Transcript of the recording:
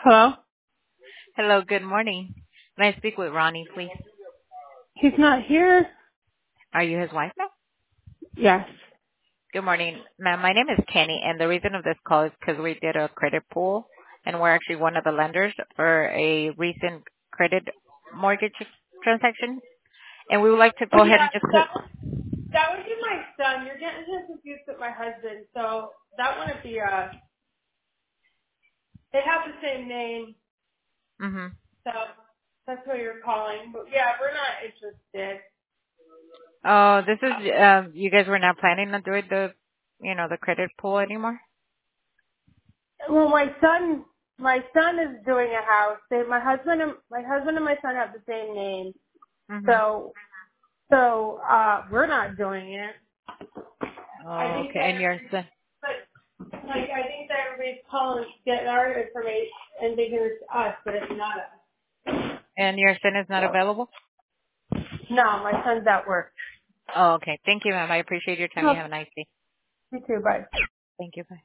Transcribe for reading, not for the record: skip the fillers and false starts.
Hello? Hello, good morning. May I speak with Ronnie, please? He's not here? Are you his wife now? Yes. Good morning, ma'am. My name is Kenny, and the reason of this call is because we did a credit pool, and we're actually one of the lenders for a recent credit mortgage transaction, and we would like to Oh go ahead yeah, and just that would be my son. You're getting him confused with my husband, so that wouldn't be they have the same name, hmm so that's what you're calling. But yeah, we're not interested. Oh, this is, you guys were not planning on doing the credit pool anymore? Well, my son is doing a house. My husband and my son have the same name, hmm so we're not doing it. I Oh, think okay. that And your son, I think that everybody's calling getting our information and thinking it's us, but it's not us. is not available? No, my son's at work. Oh, okay. Thank you, ma'am. I appreciate your time. You No, have a nice day. you too. Bye. Thank you. Bye.